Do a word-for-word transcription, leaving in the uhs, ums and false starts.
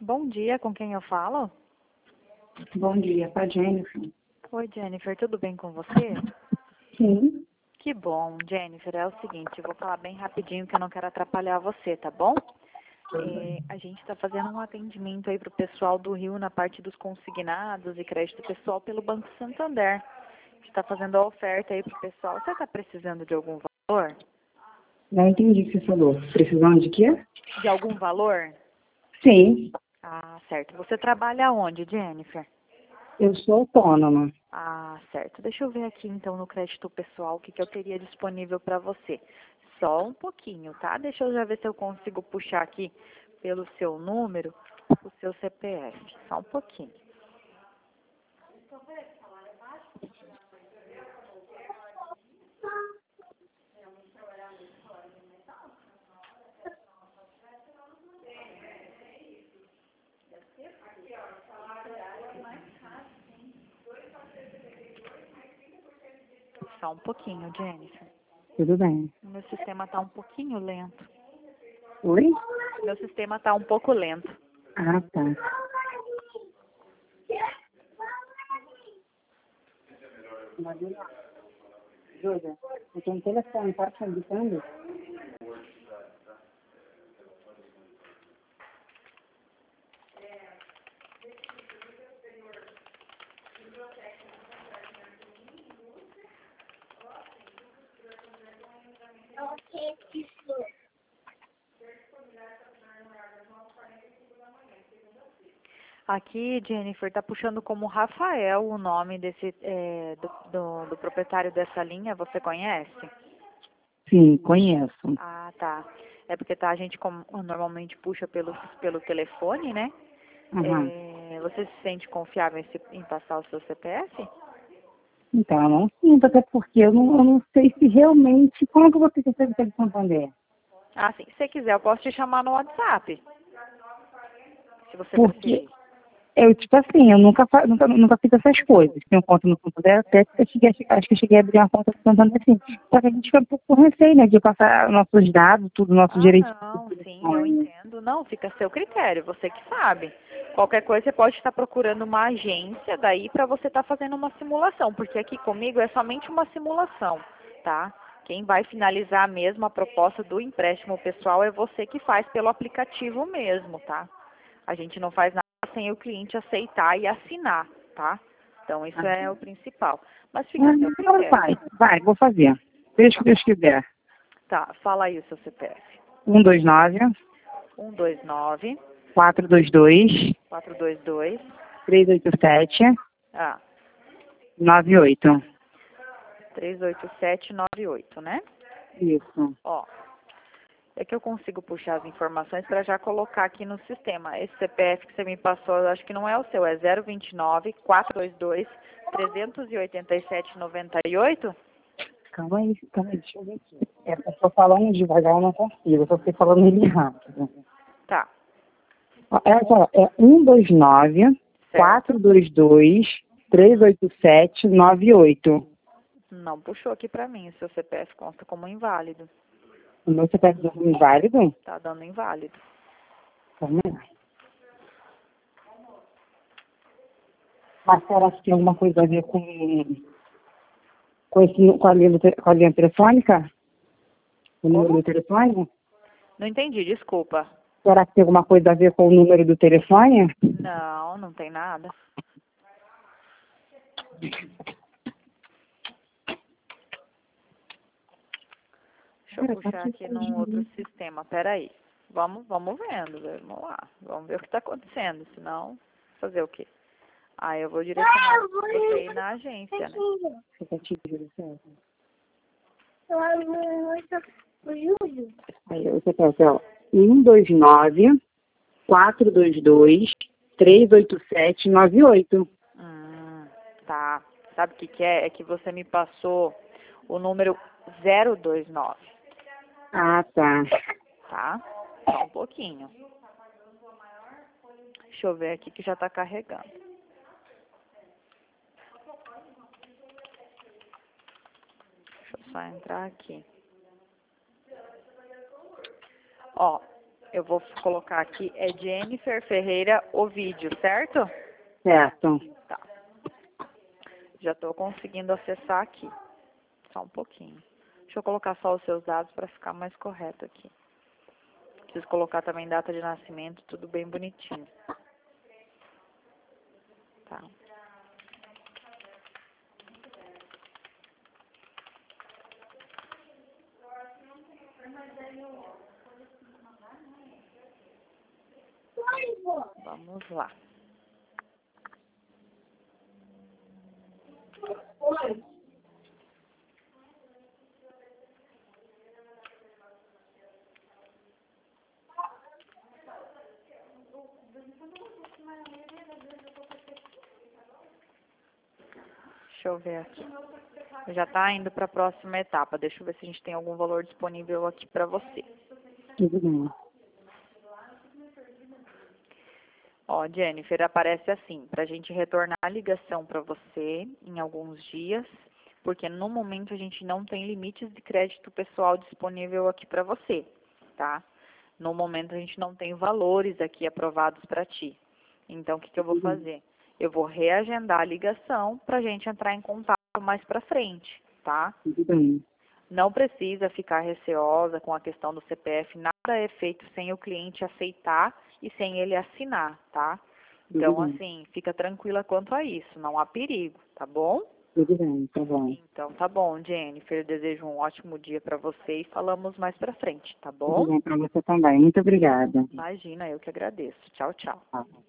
Bom dia, com quem eu falo? Bom dia, com a Jennifer. Oi, Jennifer, tudo bem com você? Sim. Que bom, Jennifer, é o seguinte, eu vou falar bem rapidinho que eu não quero atrapalhar você, tá bom? É, a gente está fazendo um atendimento aí para o pessoal do Rio na parte dos consignados e crédito pessoal pelo Banco Santander. A gente está fazendo a oferta aí para o pessoal. Você está precisando de algum valor? Não entendi o que você falou. Precisando de quê? De algum valor? Sim. Ah, certo. Você trabalha onde, Jennifer? Eu sou autônoma. Ah, certo. Deixa eu ver aqui então no crédito pessoal o que, que eu teria disponível para você. Só um pouquinho, tá? Deixa eu já ver se eu consigo puxar aqui pelo seu número o seu C P F. Só um pouquinho. Só um pouquinho, Jennifer. Tudo bem. Meu sistema tá um pouquinho lento. Oi? Meu sistema tá um pouco lento. Ah, tá. Júlia, eu tenho um telefone, pode estar indicando? Aqui, Jennifer, tá puxando como Rafael o nome desse é, do, do, do proprietário dessa linha. Você conhece? Sim, conheço. Ah, tá. É porque tá, a gente como, normalmente puxa pelo, pelo telefone, né? Uhum. É, você se sente confiável em, se- em passar o seu C P F? Então, eu não sinto, até porque eu não, eu não sei se realmente... Como que eu vou ter certeza de Santander? Ah, sim. Se você quiser, eu posso te chamar no WhatsApp, se você Porque preferir. eu, tipo assim, eu nunca, fa- nunca, nunca fiz essas coisas. Tenho conta no Santander, até que eu cheguei, a- acho que eu cheguei a abrir uma conta no Santander, assim. Só que a gente fica um pouco com receio, né, de passar nossos dados, tudo, nosso Ah, direito. não, sim, eu entendo. Não, fica a seu critério, você que sabe. Qualquer coisa você pode estar procurando uma agência daí para você estar fazendo uma simulação, porque aqui comigo é somente uma simulação, tá? Quem vai finalizar mesmo a proposta do empréstimo pessoal é você que faz pelo aplicativo mesmo, tá? A gente não faz nada sem o cliente aceitar e assinar, tá? Então isso é o principal. Mas fica a seu Então vai, critério. vai, vou fazer. Deixa que Deus quiser. Tá, fala aí o seu C P F. um dois nove, um dois nove, quatro dois dois, quatro dois dois. três oito sete, Ah, nove oito. três oito sete nove oito, né? Isso. Ó, é que eu consigo puxar as informações para já colocar aqui no sistema. Esse C P F que você me passou, eu acho que não é o seu, é zero vinte e nove, quatrocentos e vinte e dois, trezentos e oitenta e sete, noventa e oito? Calma aí, calma aí, deixa eu ver aqui. É, eu tô falando devagar, eu não consigo, eu só sei falando ele rápido. Tá, Ó, é, ó, é um dois nove, quatro certo? dois dois, três oito sete, nove oito. Não puxou aqui para mim, o seu C P F consta como inválido. O meu C P F é inválido? Tá dando inválido. Calma aí. Mas será que tem alguma coisa a ver com, com, esse, com, a, linha, do te- com a linha telefônica? O número Como? do telefone? Não entendi, desculpa. Será que tem alguma coisa a ver com o número do telefone? Não, não tem nada. Deixa eu Cara, tá puxar aqui aqui num escondido. outro sistema. Peraí. Vamos, vamos vendo, vamos lá. Vamos ver o que está acontecendo, senão fazer o quê? Aí eu vou direcionar você ir na agência, né? Você tá te juro, certo? Aí você pega, ó, um dois nove, quatro dois dois, três oito sete, nove oito. Hum, tá. Sabe o que que é? É que você me passou o número zero dois nove, Ah, tá. tá? Só um pouquinho. Deixa eu ver aqui que já tá carregando. Deixa eu só entrar aqui. Ó, Eu vou colocar aqui, é Jennifer Ferreira o vídeo, certo? Certo. Tá. Já estou conseguindo acessar aqui. Só um pouquinho. Deixa eu colocar só os seus dados para ficar mais correto aqui. Preciso colocar também data de nascimento, tudo bem bonitinho. Tá. Vamos lá. Deixa eu ver aqui. Já está indo para a próxima etapa. Deixa eu ver se a gente tem algum valor disponível aqui para você. Tudo bem. Ó, Jennifer, aparece assim, para a gente retornar a ligação para você em alguns dias, porque no momento a gente não tem limites de crédito pessoal disponível aqui para você, tá? No momento a gente não tem valores aqui aprovados para ti. Então, o que, que eu vou fazer? Eu vou reagendar a ligação para a gente entrar em contato mais para frente, tá? Tudo bem. Não precisa ficar receosa com a questão do C P F, nada é feito sem o cliente aceitar e sem ele assinar, tá? Então, Tudo bem. assim, fica tranquila quanto a isso, não há perigo, tá bom? Tudo bem, tá bom. Então, tá bom, Jennifer, eu desejo um ótimo dia para você e falamos mais pra frente, tá Tudo bom? bem para você também. Muito obrigada. Imagina, eu que agradeço. Tchau, tchau. Tá.